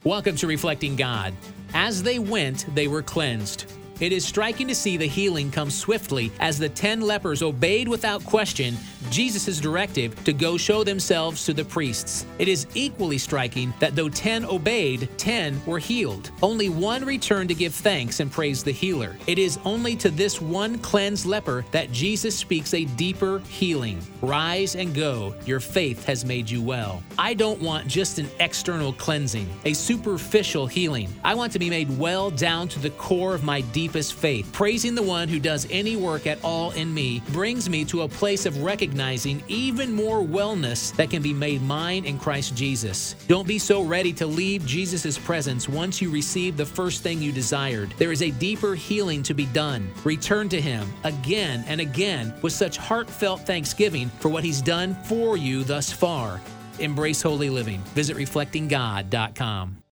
Welcome to Reflecting God. As they went, they were cleansed. It is striking to see the healing come swiftly as the 10 lepers obeyed without question Jesus' directive to go show themselves to the priests. It is equally striking that though 10 obeyed, 10 were healed. Only one returned to give thanks and praise the healer. It is only to this one cleansed leper that Jesus speaks a deeper healing. Rise and go. Your faith has made you well. I don't want just an external cleansing, a superficial healing. I want to be made well down to the core of my deepest faith. Praising the one who does any work at all in me brings me to a place of recognizing even more wellness that can be made mine in Christ Jesus. Don't be so ready to leave Jesus' presence once you receive the first thing you desired. There is a deeper healing to be done. Return to Him again and again with such heartfelt thanksgiving for what He's done for you thus far. Embrace holy living. Visit reflectinggod.com.